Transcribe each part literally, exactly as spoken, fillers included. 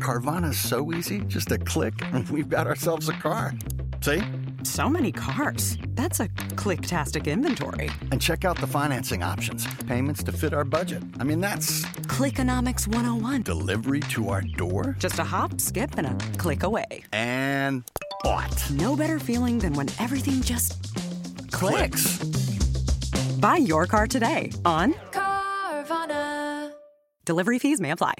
Carvana's so easy. Just a click, and we've got ourselves a car. See? So many cars. That's a click-tastic inventory. And check out the financing options. Payments to fit our budget. I mean, that's... Clickonomics one oh one. Delivery to our door? Just a hop, skip, and a click away. And bought. No better feeling than when everything just clicks. Clicks. Buy your car today on Carvana. Delivery fees may apply.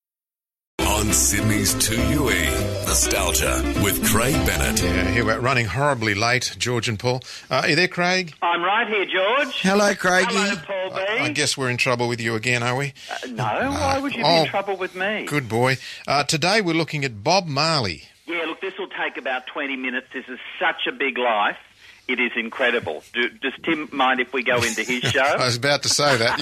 On Sydney's two U E, Nostalgia with Craig Bennett. Yeah, here we're running horribly late, George and Paul. Uh, are you there, Craig? I'm right here, George. Hello, Craigie. Hello, Paul B. I, I guess we're in trouble with you again, are we? Uh, no, why would you oh, be in trouble with me? Good boy. Uh, today we're looking at Bob Marley. Yeah, look, this will take about twenty minutes. This is such a big life. It is incredible. Do, does Tim mind if we go into his show? I was about to say that.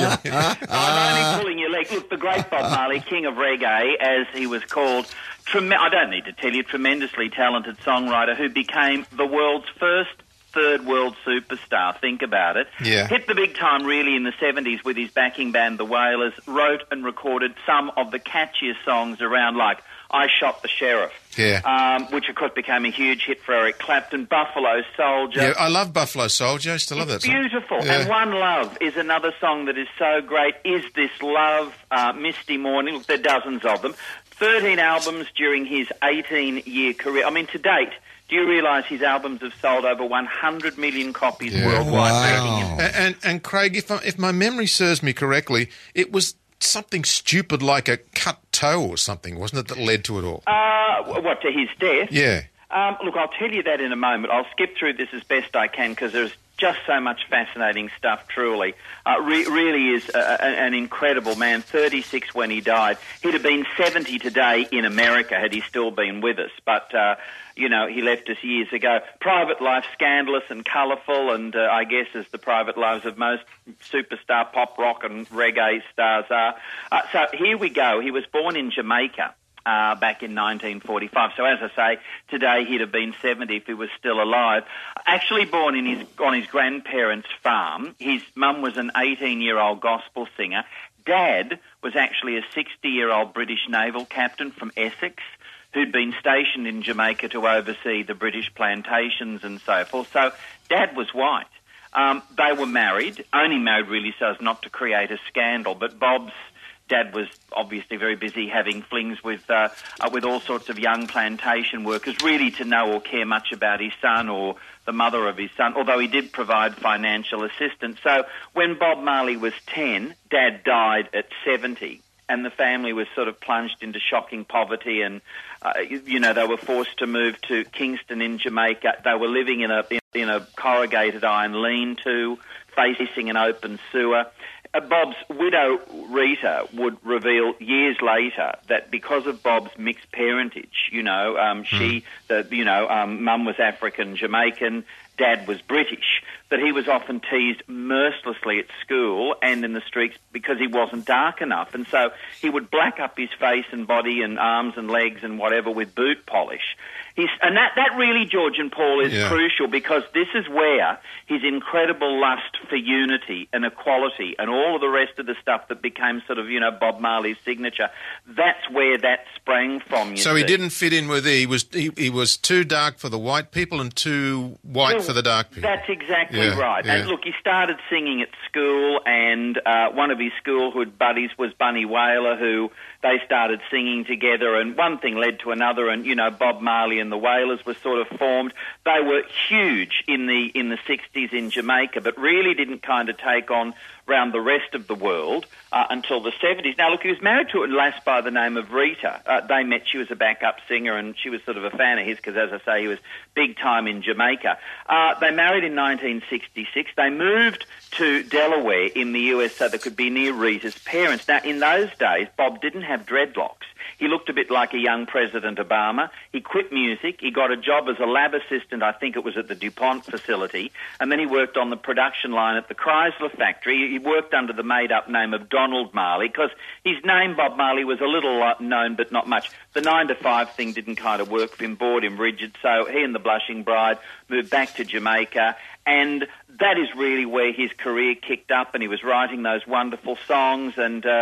I'm only pulling your leg. Look, the great Bob Marley, king of reggae, as he was called, trem- I don't need to tell you, tremendously talented songwriter who became the world's first third world superstar. Think about it. Yeah. Hit the big time really in the seventies with his backing band, the Wailers, wrote and recorded some of the catchiest songs around, like I Shot the Sheriff, Yeah. um, which of course became a huge hit for Eric Clapton, Buffalo Soldier. Yeah, I love Buffalo Soldier. I still love that It's song. beautiful. Yeah. And One Love is another song that is so great. Is This Love? Uh, Misty Morning. Look, there are dozens of them. thirteen albums during his eighteen-year career. I mean, to date, do you realise his albums have sold over one hundred million copies Yeah. worldwide? Wow. making him- And, and, and Craig, if, I, if my memory serves me correctly, it was something stupid like a cut toe or something, wasn't it, that led to it all? Uh, what, to his death? Yeah. Um, look, I'll tell you that in a moment. I'll skip through this as best I can because there's just so much fascinating stuff, truly. Uh, re- really is a, a, an incredible man, thirty-six when he died. He'd have been seventy today in America had he still been with us, but, uh, you know, he left us years ago. Private life, scandalous and colourful, and uh, I guess as the private lives of most superstar pop rock and reggae stars are. Uh, so here we go. He was born in Jamaica. Uh, back in nineteen forty-five. So as I say, today he'd have been seventy if he was still alive. Actually born in his on his grandparents' farm. His mum was an eighteen-year-old gospel singer. Dad was actually a sixty-year-old British naval captain from Essex who'd been stationed in Jamaica to oversee the British plantations and so forth. So Dad was white. Um, they were married, only married really so as not to create a scandal, but Bob's Dad was obviously very busy having flings with uh, uh, with all sorts of young plantation workers, really to know or care much about his son or the mother of his son, although he did provide financial assistance. So when Bob Marley was ten, Dad died at seventy, and the family was sort of plunged into shocking poverty, and, uh, you, you know, they were forced to move to Kingston in Jamaica. They were living in a, in, in a corrugated iron lean-to, facing an open sewer. Uh, Bob's widow, Rita, would reveal years later that because of Bob's mixed parentage, you know, um, mm. she, the, you know, um, mum was African Jamaican, Dad was British, that he was often teased mercilessly at school and in the streets because he wasn't dark enough. And so he would black up his face and body and arms and legs and whatever with boot polish. He's, and that, that really, George and Paul, is yeah. crucial because this is where his incredible lust for unity and equality and all of the rest of the stuff that became sort of, you know, Bob Marley's signature, that's where that sprang from, you So see. he didn't fit in with he was he, he was too dark for the white people and too white Well, for the dark people. That's exactly Yeah, right. yeah. And look, he started singing at school, and uh, one of his schoolhood buddies was Bunny Wailer, who they started singing together, and one thing led to another, and, you know, Bob Marley and the Wailers were sort of formed. They were huge in the in the sixties in Jamaica, but really didn't kind of take on around the rest of the world uh, until the seventies. Now, look, he was married to a lass by the name of Rita. Uh, they met, she was a backup singer, and she was sort of a fan of his because, as I say, he was big time in Jamaica. Uh, they married in nineteen sixty-six. They moved to Delaware in the U S so they could be near Rita's parents. Now, in those days, Bob didn't have dreadlocks. He looked a bit like a young President Obama. He quit music. He got a job as a lab assistant, I think it was at the DuPont facility, and then he worked on the production line at the Chrysler factory. He worked under the made-up name of Donald Marley because his name, Bob Marley, was a little uh, known but not much. The nine to five thing didn't kind of work for him, bored him rigid, so he and the Blushing Bride moved back to Jamaica, and that is really where his career kicked up, and he was writing those wonderful songs, and uh,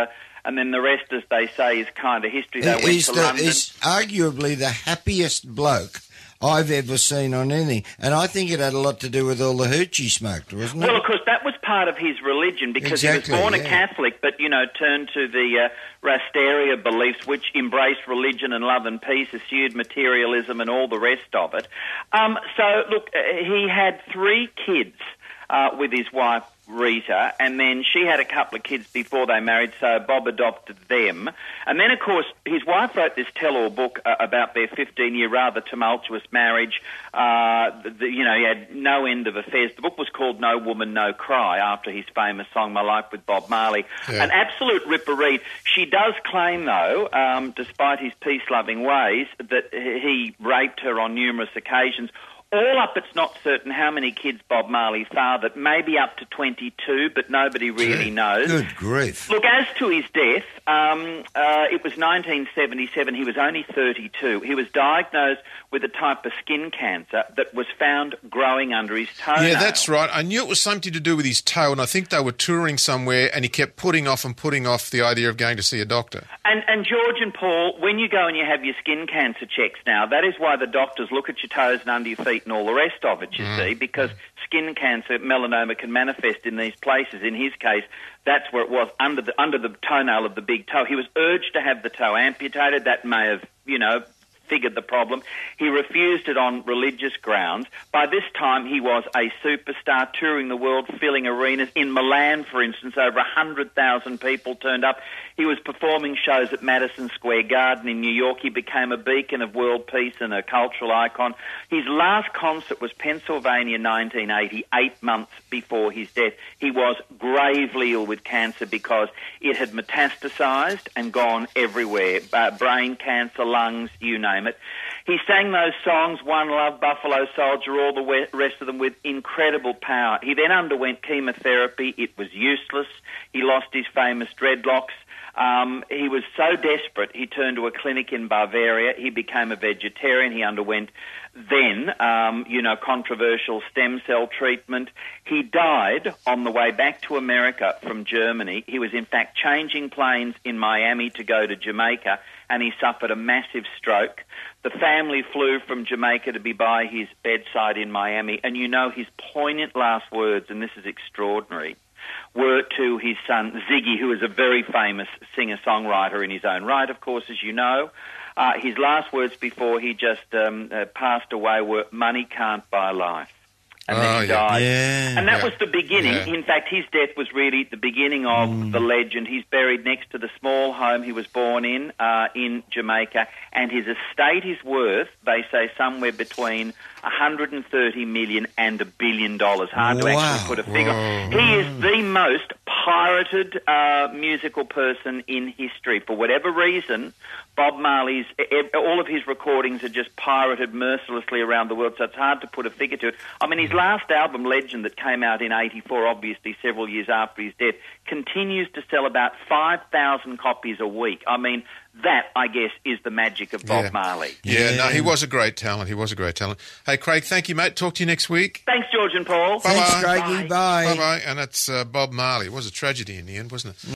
and then the rest, as they say, is kind of history. They went He's, to the, London. he's arguably the happiest bloke I've ever seen on anything. And I think it had a lot to do with all the hooch he smoked, wasn't it? Well, of course, that was part of his religion because Exactly, he was born yeah. a Catholic, but, you know, turned to the uh, Rastaria beliefs, which embraced religion and love and peace, eschewed materialism and all the rest of it. Um, so, look, uh, he had three kids uh, with his wife, Rita, and then she had a couple of kids before they married, so Bob adopted them. And then, of course, his wife wrote this tell-all book uh, about their fifteen-year rather tumultuous marriage. Uh, the, the, you know, he had no end of affairs. The book was called No Woman, No Cry, after his famous song My Life with Bob Marley. Yeah. An absolute ripper read. She does claim, though, um, despite his peace-loving ways, that he raped her on numerous occasions. All up, it's not certain how many kids Bob Marley fathered, maybe up to twenty-two, but nobody really Gee, knows. Good grief. Look, as to his death, um, uh, it was nineteen seventy-seven. He was only thirty-two. He was diagnosed with a type of skin cancer that was found growing under his toenail. Yeah, that's right. I knew it was something to do with his toe, and I think they were touring somewhere, and he kept putting off and putting off the idea of going to see a doctor. And, and George and Paul, when you go and you have your skin cancer checks now, that is why the doctors look at your toes and under your feet and all the rest of it, you Mm. see, because skin cancer, melanoma, can manifest in these places. In his case, that's where it was, under the under the toenail of the big toe. He was urged to have the toe amputated. That may have, you know, figured the problem. He refused it on religious grounds. By this time, he was a superstar, touring the world, filling arenas. In Milan, for instance, over one hundred thousand people turned up. He was performing shows at Madison Square Garden in New York. He became a beacon of world peace and a cultural icon. His last concert was Pennsylvania, nineteen eighty, eight months before his death. He was gravely ill with cancer because it had metastasized and gone everywhere. Uh, brain cancer, lungs, you name it. He sang those songs, One Love, Buffalo Soldier, all the we- rest of them, with incredible power. He then underwent chemotherapy. It was useless. He lost his famous dreadlocks. Um, he was so desperate, he turned to a clinic in Bavaria. He became a vegetarian. He underwent then, um, you know, controversial stem cell treatment. He died on the way back to America from Germany. He was, in fact, changing planes in Miami to go to Jamaica, and he suffered a massive stroke. The family flew from Jamaica to be by his bedside in Miami, and you know his poignant last words, and this is extraordinary, were to his son Ziggy, who is a very famous singer-songwriter in his own right, of course, as you know. Uh, his last words before he just um, uh, passed away were, "Money can't buy life." And Oh, then he yeah. died. Yeah. And that Yeah. was the beginning. Yeah. In fact, his death was really the beginning of Mm. the legend. He's buried next to the small home he was born in, uh, in Jamaica, and his estate is worth, they say, somewhere between one hundred thirty million and a billion dollars. Hard to Wow. actually put a figure. Whoa. He is the most pirated uh, musical person in history. For whatever reason, Bob Marley's, all of his recordings are just pirated mercilessly around the world, so it's hard to put a figure to it. I mean, his last album, Legend, that came out in eighty-four, obviously several years after his death, continues to sell about five thousand copies a week. I mean, that, I guess, is the magic of Bob Yeah. Marley. Yeah, Yeah. no, he was a great talent. He was a great talent. Hey, Craig, thank you, mate. Talk to you next week. Thanks, George and Paul. Thanks, Bye-bye. Craigie. Bye. Bye-bye. And it's uh, Bob Marley. It was a tragedy in the end, wasn't it?